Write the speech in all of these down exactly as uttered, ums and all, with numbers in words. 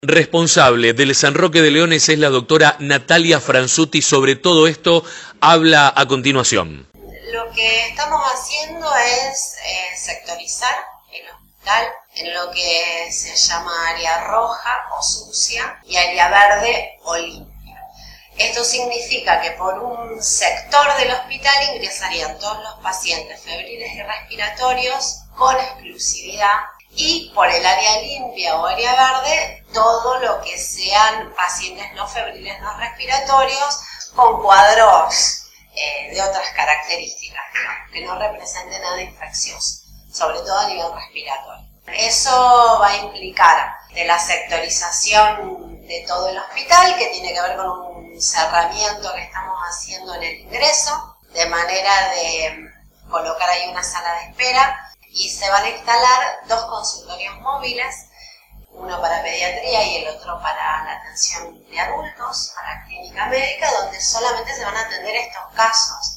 Responsable del San Roque de Leones es la doctora Natalia Franzutti. Sobre todo esto habla a continuación. Lo que estamos haciendo es eh, sectorizar el hospital en lo que se llama área roja o sucia y área verde o limpia. Esto significa que por un sector del hospital ingresarían todos los pacientes febriles y respiratorios con exclusividad, y por el área limpia o área verde todo lo que sean pacientes no febriles, no respiratorios, con cuadros eh, de otras características, ¿no? Que no representen nada infeccioso, sobre todo a nivel respiratorio. Eso va a implicar de la sectorización de todo el hospital, que tiene que ver con un cerramiento que estamos haciendo en el ingreso, de manera de colocar ahí una sala de espera, y se van a instalar dos consultorios móviles, uno para pediatría y el otro para la atención de adultos, para clínica médica, donde solamente se van a atender estos casos.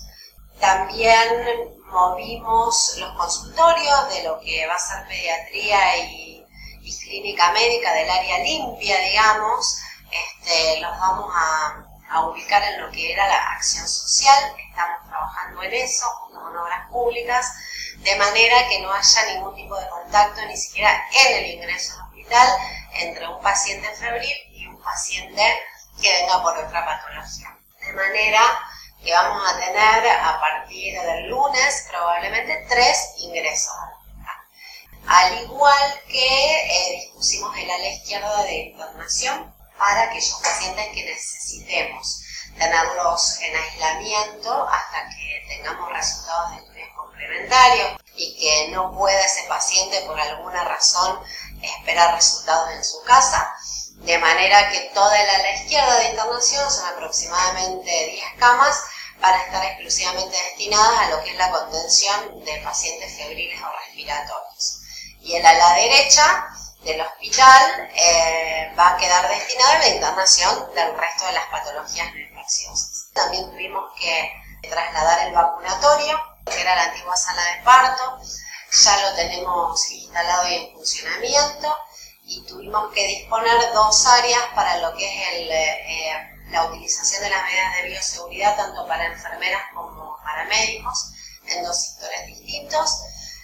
También movimos los consultorios de lo que va a ser pediatría y, y clínica médica del área limpia, digamos, este, los vamos a, a ubicar en lo que era la acción social. Estamos trabajando en eso, junto con obras públicas, de manera que no haya ningún tipo de contacto, ni siquiera en el ingreso al hospital, entre un paciente febril y un paciente que venga por otra patología. De manera que vamos a tener a partir del lunes probablemente tres ingresos al hospital. Al igual que eh, dispusimos el ala izquierda de internación para aquellos pacientes que necesitemos tenerlos en aislamiento hasta que tengamos resultados de estudios complementarios y que no pueda ese paciente por alguna razón esperar resultados en su casa, de manera que toda el ala izquierda de internación son aproximadamente diez camas para estar exclusivamente destinadas a lo que es la contención de pacientes febriles o respiratorios. Y el ala derecha del hospital eh, va a quedar destinada a la internación del resto de las patologías no infecciosas. También tuvimos que trasladar el vacunatorio, que era la antigua sala de parto, ya lo tenemos instalado y en funcionamiento, y tuvimos que disponer dos áreas para lo que es el, eh, la utilización de las medidas de bioseguridad, tanto para enfermeras como para médicos, en dos sectores distintos.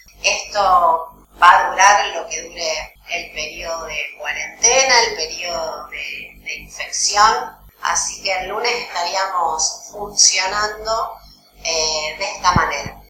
Esto va a durar lo que dure el periodo de cuarentena, el periodo de, de infección, así que el lunes estaríamos funcionando eh, de esta manera.